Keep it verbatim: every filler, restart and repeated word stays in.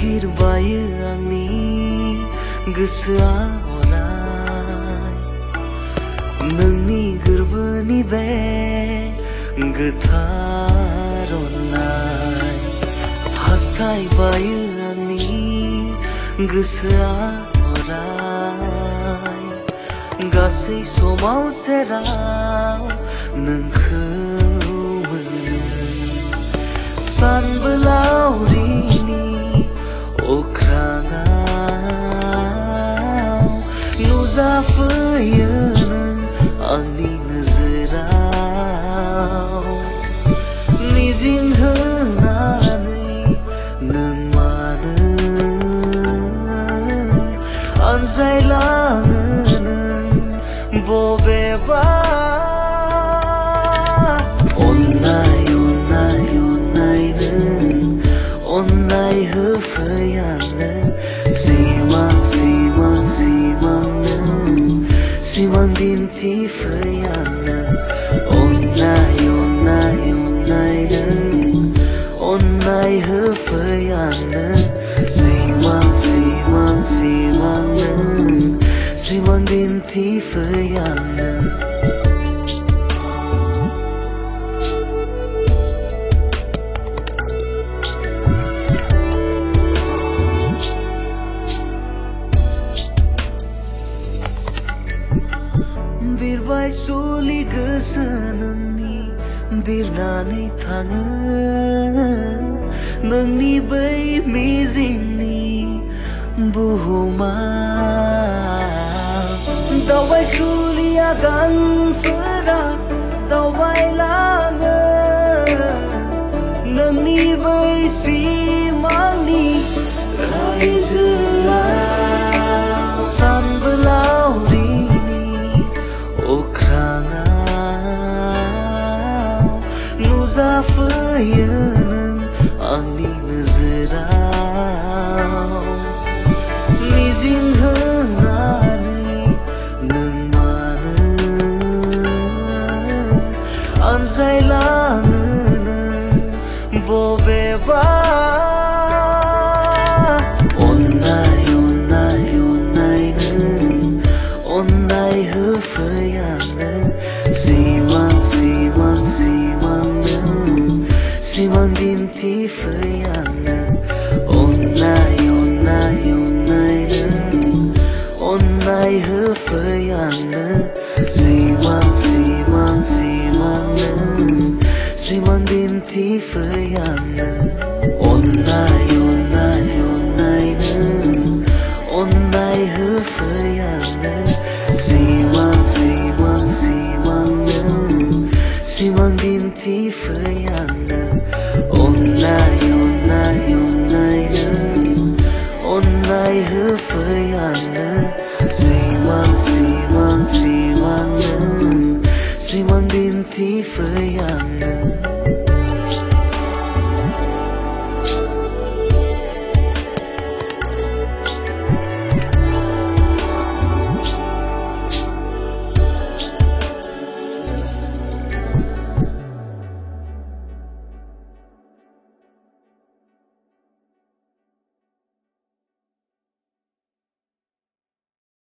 नागिरबायो आंनि गोसोआ अराय नोंनि गोरबोनि बे गोथार अननाय हास्थायबायो आंनि गोसोआ अराय गासै समाव सेराव नोंखौ मोनो सानबोलावरिनि अख्राङाव नुजाफैयो नों आंनि नोजोराव मिजिं होनानै नों मानो आनज्रायलाङो नों बबेबा अन्नाय अन्नाय अन्नाय नों अन्नाय होफै आंनो सिमां सिमां सिमां नों सिमां दिन्थिफै आंनो अन्नाय अन्नाय अन्नाय नों अन्नाय होफै आंनो सिमां सिमां सिमां नों सिमां दिन्थिफै आंनो बिरबाय सुलि गोसो नोंनि बिरनानै थाङो नोंनि बै मिजिंनि बुहुमा दावबाय सुलि आगानफोरा दावबायलाङो नोंनि बै सिमांनि रायजोआव सानबोलावरिनि अख्राङाव नुजाफैयो नों आंनि नोजोराव मिजिं होनानै नों मानो आनज्रायलाङो नों बबेबा अन्नाय अन्नाय अन्नाय नों अन्नाय होफै आंनो सिमां सिमां सिमां नों सिमां दिन्थिफै आंनो अन्नाय अन्नाय अन्नाय नों अन्नाय होफै आंनो सिमां सिमां सिमां नों सिमां दिन्थिफै आंनो अन्नाय अन्नाय अन्नाय नों अन्नाय होफै आंनो सिमां सिमां सिमां नों सिमां दिन्थिफै आंनो अन्नाय अन्नाय अन्नाय नों अन्नाय होफै आंनो सिमां सिमां सिमां नों सिमां दिन्थिफै आंनो